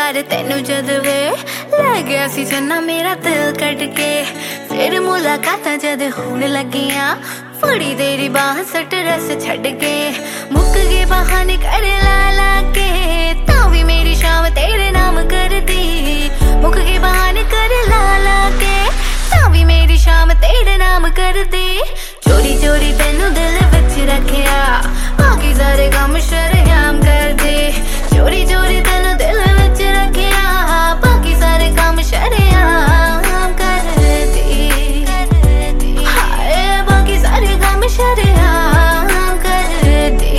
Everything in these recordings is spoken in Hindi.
वार तेनू जद वे लै गया सी चन्ना मेरा दिल कट के। फिर मुलाकातां जद होण लगियां बड़ी देरी बाह सट रस छड़ के। मुक गए बहाने कर ला ला के तां भी मेरी शाम तेरे नाम कर दी। मुक गए बहाने कर ला ला के तां भी मेरी शाम तेरे नाम कर दी। चोरी चोरी तेनू दिल विच रखिया बाकी सारे काम शरेआम कर दे। चोरी चोरी तेनू दिल विच रखिया बाकी सारे काम शरेआम कर दे। हाय बाकी सारे काम शरेआम कर दे।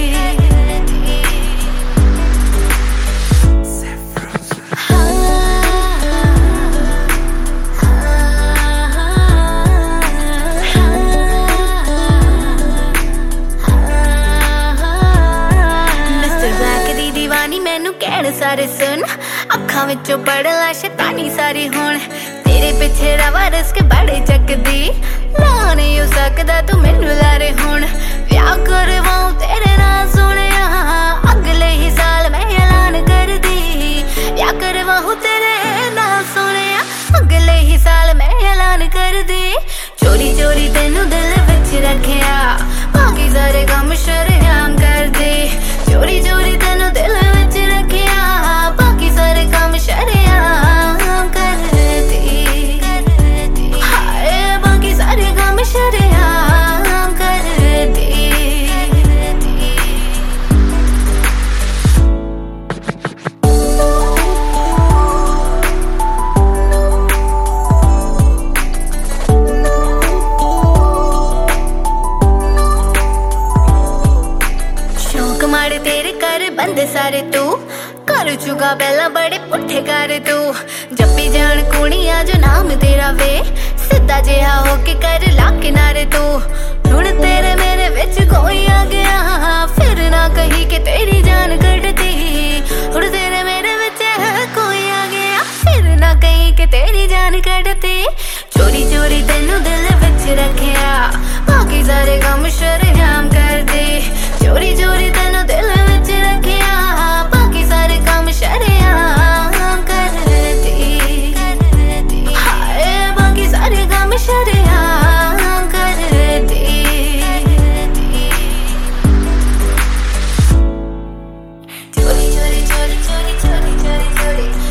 मैनू कहण सारे सुन अखां विचों पढ़ ला शैतानी सारी हुण। तेरे पिछे रवा रिस्क बड़े चकदी ना नहीं हो सकदा तू मैनू लारे हुण। ब्याह करवाऊं तेरे नाल सोहणिया अगले ही साल मैं ऐलान कर दी। ब्याह करवाऊं तेरे नाल सोहणिया अगले ही साल मैं ऐलान कर दी। चोरी चोरी तेनू दिल विच रखिया बाकी सारे काम शरेआम कर दे। चोरी चोरी तेनू दिल विच रखिया बाकी सारे काम शरेआम कर दे। हाय बाकी सारे काम शरेआम कर दे। शौक माड़े तेरे कर बंदे सारे तू कर चुका पहला बड़े पुट्ठे कर तू। जप्पी जान कुड़िया जो नाम तेरा वे सीधा जिहा होके कर ला किनारे तू। हुण तेरे मेरे विच कोई आ गया फिर ना कही के तेरी जान कटती। हुण तेरे मेरे विच कोई आ गया फिर ना कही के तेरी जान कटती। चोरी चोरी तेनू दिल विच रखिया बाकी सारे काम शरेआम कर दे। चोरी चोरी तेनू दिल विच रखिया बाकी सारे काम शरेआम कर दे। हाय बाकी सारे काम शरेआम कर दे। चोरी चोरी चोरी चोरी चोरी चोरी चोरी